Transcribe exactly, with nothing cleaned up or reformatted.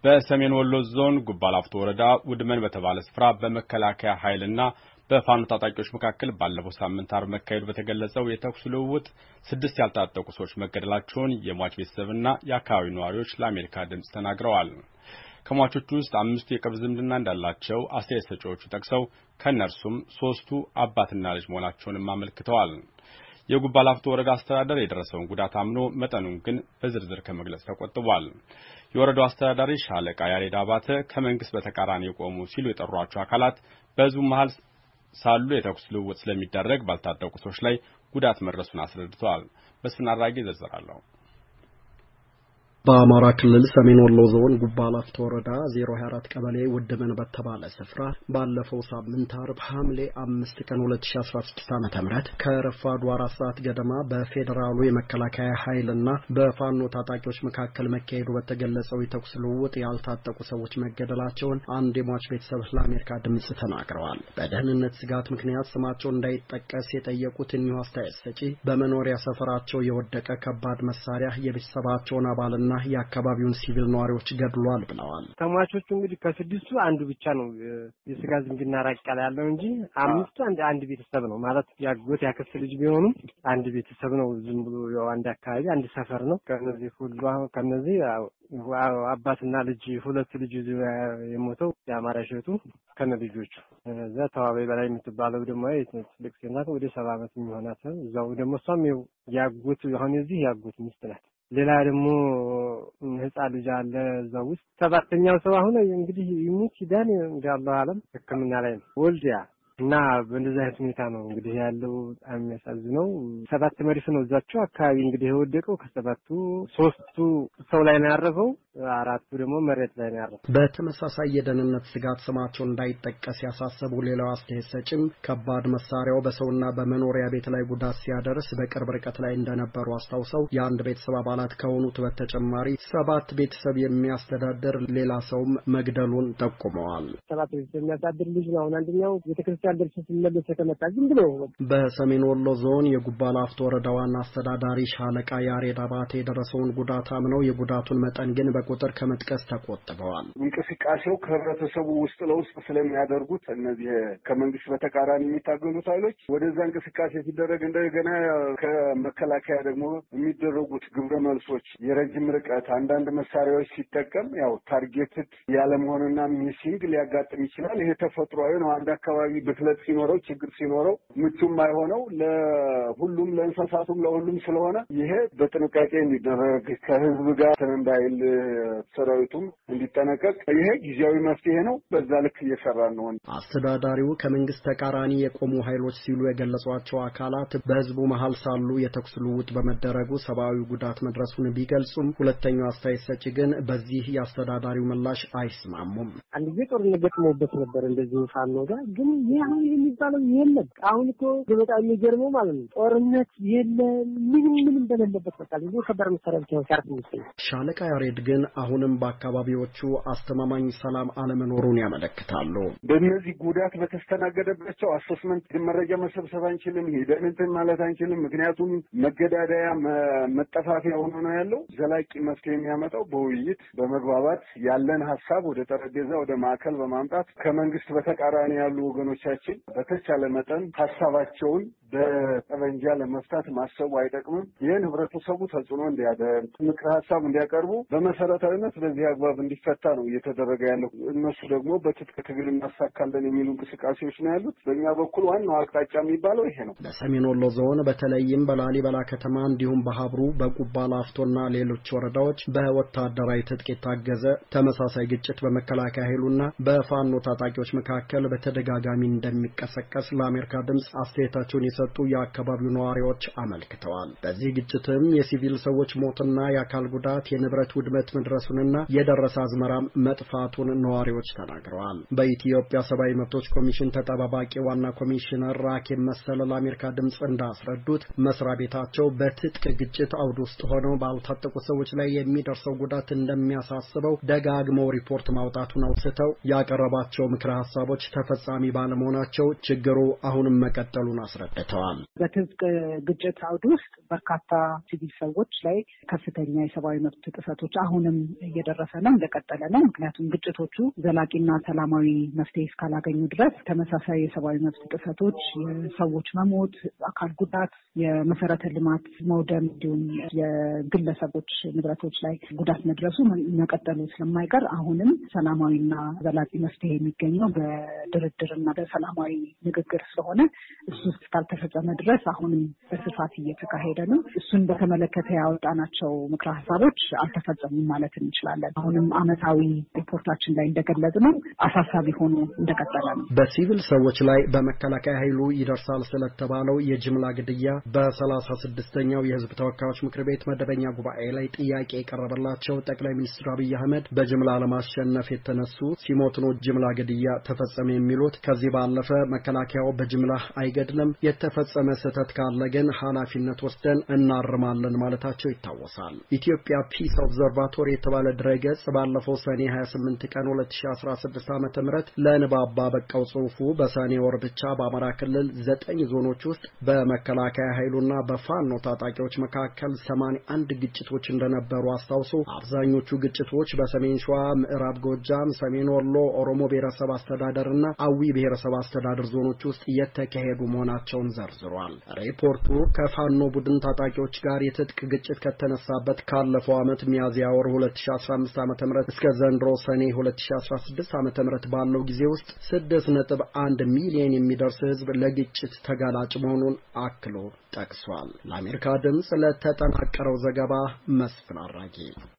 በሰሜን ወሎ ዞን ጉባ ላፍቶ ወረዳ ውድመን በተባለ ስፍራ በመከላከያ ኃይልና በፋኖ ታጣቂዎች መካከል ባለፈው ሳምንት አርብ መካሄዱ በተገለጸው የተኩስ ልውውጥ ስድስት ያልታጠቁ ሰዎች መገደላቸውን የሟች ቤተሰብና የአካባቢው ነዋሪዎች ለአሜሪካ ድምጽ ተናግረዋል። ከሟቾቹ ውስጥ አምስቱ የቅርብ ዝምድና እንዳላቸው አስተያየት ሰጪዎቹ ጠቅሰው ከነርሱም ሶስቱ አባትና ልጅ መሆናቸውንም አመልክተዋል። የጉባ ላፍቶ ወረዳ አስተዳደር የደረሰውን ጉዳት አምኖ መጠኑን ግን በዝርዝር ከመግለጽ ተቆጥቧል። የወረዳው አስተዳዳሪ ሻለቃ ያሬድ አባተ ከመንግስት በተቃራኒ የቆሙ ሲሉ የጠሯቸው አካላት በህዝቡ መሃል ሳሉ የተኩስ ልውውጥ ስለሚደረግ ባልታጠቁ ሰዎች ላይ ጉዳት መድረሱን አስረድተዋል። በስፍና አራጌ ዘርዘራለሁ። በአማራ ክልል ሰሜን ወሎ ዞን ጉባ ላፍቶ ወረዳ ዜሮ ሃያ አራት ቀበሌ ውድመን በተባለ ስፍራ ባለፈው ሳምንት አርብ ሐምሌ አምስት ቀን ሁለት ሺህ አስራ ስድስት ዓመተ ምህረት ከረፋዱ አራት ሰዓት ገደማ በፌዴራሉ የመከላከያ ኃይልና በፋኖ ታጣቂዎች መካከል መካሄዱ በተገለጸው የተኩስ ልውውጥ ያልታጠቁ ሰዎች መገደላቸውን አንድ የሟች ቤተሰብ ለአሜሪካ ድምጽ ተናግረዋል። በደህንነት ስጋት ምክንያት ስማቸው እንዳይጠቀስ የጠየቁት እኒሁ አስተያየት ሰጪ በመኖሪያ ሰፈራቸው የወደቀ ከባድ መሳሪያ የቤተሰባቸውን አባልና የአካባቢውን ሲቪል ነዋሪዎች ገድሏል ብለዋል። ተሟቾቹ እንግዲህ ከስድስቱ አንዱ ብቻ ነው የስጋ ዝምድና ራቅ ያለው እንጂ አምስቱ አንድ አንድ ቤተሰብ ነው ማለት ያጎት ያክስት ልጅ ቢሆኑም አንድ ቤተሰብ ነው። ዝም ብሎ ያው አንድ አካባቢ አንድ ሰፈር ነው። ከነዚህ ሁሉ ከነዚህ አባትና ልጅ ሁለት ልጅ የሞተው የአማራ ሸቱ ከነልጆቹ እዛ ተዋበይ በላይ የምትባለው ደግሞ ትልቅ ሴት ወደ ሰባ ዓመት የሚሆናት እዛው ደግሞ እሷም ያጎት አሁን እዚህ ያጎት ሚስት ናት። ሌላ ደግሞ ህፃን ልጅ አለ እዛው ውስጥ። ሰባተኛው ሰው አሁን እንግዲህ ይሙት ይዳን እንዳለው ዓለም ህክምና ላይ ነው ወልዲያ እና በእንደዚህ አይነት ሁኔታ ነው እንግዲህ ያለው። በጣም የሚያሳዝነው ሰባት መሪስ ነው እዛቸው አካባቢ እንግዲህ የወደቀው። ከሰባቱ ሶስቱ ሰው ላይ ነው ያረፈው፣ አራቱ ደግሞ መሬት ላይ ነው ያረፈው። በተመሳሳይ የደህንነት ስጋት ስማቸው እንዳይጠቀስ ያሳሰቡ ሌላው አስተያየት ሰጪም ከባድ መሳሪያው በሰውና በመኖሪያ ቤት ላይ ጉዳት ሲያደርስ በቅርብ ርቀት ላይ እንደነበሩ አስታውሰው የአንድ ቤተሰብ አባላት ከሆኑት በተጨማሪ ሰባት ቤተሰብ የሚያስተዳድር ሌላ ሰውም መግደሉን ጠቁመዋል። ሰባት ቤተሰብ የሚያስተዳድር ልጅ ነው አንደኛው ቤተክርስቲያን ደርሶ ሲመለስ ተመጣ ግን ብሎ በሰሜን ወሎ ዞን የጉባ ላፍቶ ወረዳ ዋና አስተዳዳሪ ሻለቃ ያሬድ አባተ የደረሰውን ጉዳት አምነው የጉዳቱን መጠን ግን በቁጥር ከመጥቀስ ተቆጥበዋል። እንቅስቃሴው ከህብረተሰቡ ውስጥ ለውስጥ ስለሚያደርጉት እነዚህ ከመንግስት በተቃራኒ የሚታገሉት ኃይሎች ወደዛ እንቅስቃሴ ሲደረግ እንደገና ከመከላከያ ደግሞ የሚደረጉት ግብረ መልሶች የረጅም ርቀት አንዳንድ መሳሪያዎች ሲጠቀም ያው ታርጌትድ ያለመሆንና ሚሲንግ ሊያጋጥም ይችላል። ይሄ ተፈጥሯዊ ነው። አንድ አካባቢ ብክለት ሲኖረው ችግር ሲኖረው ምቹም አይሆነው ለሁሉም ለእንስሳቱም ለሁሉም ስለሆነ ይሄ በጥንቃቄ እንዲደረግ ከህዝብ ጋር ተንዳይል ሰራዊቱም እንዲጠነቀቅ ይሄ ጊዜያዊ መፍትሄ ነው። በዛ ልክ እየሰራን ነው። አስተዳዳሪው ከመንግስት ተቃራኒ የቆሙ ኃይሎች ሲሉ የገለጿቸው አካላት በህዝቡ መሃል ሳሉ የተኩስ ልውውጥ በመደረጉ ሰብአዊ ጉዳት መድረሱን ቢገልጹም ሁለተኛው አስተያየት ሰጪ ግን በዚህ የአስተዳዳሪው ምላሽ አይስማሙም። አንድ ጊዜ ጦርነት ገጥሞበት ነበር እንደዚህ ፋኖ ጋር ግን ይሄ የሚባለው የለም። አሁን እኮ በጣም የሚገርመው ማለት ነው ጦርነት የለም ምንም ምንም እንደሌለበት በቃ ነው ከበር መሰረት ነው ሲያርፍ ነው። ሻለቃ ያሬድ ግን አሁንም በአካባቢዎቹ አስተማማኝ ሰላም አለመኖሩን ያመለክታሉ። በእነዚህ ጉዳት በተስተናገደባቸው አሰስመንት መረጃ መሰብሰብ አንችልም፣ ሄደን እንትን ማለት አንችልም። ምክንያቱም መገዳደያ መጠፋፊያ ሆኖ ነው ያለው። ዘላቂ መፍትሄ የሚያመጣው በውይይት በመግባባት ያለን ሐሳብ ወደ ጠረጴዛ ወደ ማዕከል በማምጣት ከመንግስት በተቃራኒ ያሉ ወገኖቻችን በተቻለ መጠን ሐሳባቸውን በጠመንጃ ለመፍታት ማሰቡ አይጠቅምም። ይህን ህብረተሰቡ ተጽዕኖ እንዲያደርግ ምክረ ሐሳብ እንዲያቀርቡ በመሰረታዊነት በዚህ አግባብ እንዲፈታ ነው እየተደረገ ያለው። እነሱ ደግሞ በትጥቅ ትግል እናሳካለን የሚሉ እንቅስቃሴዎች ነው ያሉት። በእኛ በኩል ዋናው አቅጣጫ የሚባለው ይሄ ነው። በሰሜን ወሎ ዞን በተለይም በላሊበላ ከተማ እንዲሁም በሀብሩ በጉባ ላፍቶና ሌሎች ወረዳዎች በወታደራዊ ትጥቅ የታገዘ ተመሳሳይ ግጭት በመከላከያ ኃይሉና በፋኖ ታጣቂዎች መካከል በተደጋጋሚ እንደሚቀሰቀስ ለአሜሪካ ድምጽ አስተያየታቸውን የሰጡ የአካባቢው ነዋሪዎች አመልክተዋል። በዚህ ግጭትም የሲቪል ሰዎች ሞትና የአካል ጉዳት የንብረት ውድመት መድረሱንና የደረሰ አዝመራም መጥፋቱን ነዋሪዎች ተናግረዋል። በኢትዮጵያ ሰብአዊ መብቶች ኮሚሽን ተጠባባቂ ዋና ኮሚሽነር ራኬብ መሰለ ለአሜሪካ ድምጽ እንዳስረዱት መስሪያ ቤታቸው በትጥቅ ግጭት አውድ ውስጥ ሆነው ባልታጠቁ ሰዎች ላይ የሚደርሰው ጉዳት እንደሚያሳስበው ደጋግመው ሪፖርት ማውጣቱን አውስተው ያቀረባቸው ምክረ ሐሳቦች ተፈጻሚ ባለመሆናቸው ችግሩ አሁንም መቀጠሉን አስረድተዋል። አብራርተዋል። በትጥቅ ግጭት አውድ ውስጥ በርካታ ሲቪል ሰዎች ላይ ከፍተኛ የሰብአዊ መብት ጥሰቶች አሁንም እየደረሰ ነው፣ እንደቀጠለ ነው። ምክንያቱም ግጭቶቹ ዘላቂና ሰላማዊ መፍትሄ እስካላገኙ ድረስ ተመሳሳይ የሰብአዊ መብት ጥሰቶች፣ የሰዎች መሞት፣ አካል ጉዳት፣ የመሰረተ ልማት መውደም እንዲሁም የግለሰቦች ንብረቶች ላይ ጉዳት መድረሱ መቀጠሉ ስለማይቀር አሁንም ሰላማዊና ዘላቂ መፍትሄ የሚገኘው በድርድርና በሰላማዊ ንግግር ስለሆነ እሱ እስካልተፈጸመ ድረስ አሁንም በስፋት እየተካሄደ ነው። እሱን በተመለከተ ያወጣናቸው ምክረ ሀሳቦች አልተፈጸሙም ማለት እንችላለን። አሁንም አመታዊ ሪፖርታችን ላይ እንደገለጽነው አሳሳቢ ሆኖ እንደቀጠለ ነው። በሲቪል ሰዎች ላይ በመከላከያ ኃይሉ ይደርሳል ስለተባለው የጅምላ ግድያ በሰላሳ ስድስተኛው የህዝብ ተወካዮች ምክር ቤት መደበኛ ጉባኤ ላይ ጥያቄ የቀረበላቸው ጠቅላይ ሚኒስትር አብይ አህመድ በጅምላ ለማሸነፍ የተነሱ ሲሞት ነው ጅምላ ግድያ ተፈጸመ የሚሉት። ከዚህ ባለፈ መከላከያው በጅምላ አይገድልም፣ የተፈጸመ ስህተት ካለ ግን ኃላፊነት ወስደን እናርማለን ማለታቸው ይታወሳል። ኢትዮጵያ ፒስ ኦብዘርቫቶሪ የተባለ ድረገጽ ባለፈው ሰኔ ሀያ ስምንት ቀን ሁለት ሺህ አስራ ስድስት ዓመተ ምህረት ለንባብ ባበቃው ጽሑፉ በሰኔ ወር ብቻ በአማራ ክልል ዘጠኝ ዞኖች ውስጥ በመከላከያ ኃይሉና በፋኖ ታጣቂዎች መካከል ሰማንያ አንድ ግጭቶች እንደነበሩ አስታውሶ አብዛኞቹ ግጭቶች በሰሜን ሸዋ፣ ምዕራብ ጎጃም፣ ሰሜን ወሎ፣ ኦሮሞ ብሔረሰብ አስተዳደርና አዊ ብሔረሰብ አስተዳደር ዞኖች ውስጥ የተካሄዱ መሆናቸውን ዘርዝሯል። ሪፖርቱ ከፋኖ ቡድን ታጣቂዎች ጋር የትጥቅ ግጭት ከተነሳበት ካለፈው ዓመት ሚያዝያ ወር ሁለት ሺህ አስራ አምስት ዓመተ ምህረት እስከ ዘንድሮ ሰኔ ሁለት ሺህ አስራ ስድስት ዓመተ ምህረት ባለው ጊዜ ውስጥ ስድስት ነጥብ አንድ ሚሊዮን የሚደርስ ህዝብ ለግጭት ተጋላጭ መሆኑን አክሎ ጠቅሷል። ለአሜሪካ ድምጽ ለተጠናቀረው ዘገባ መስፍን አራጌ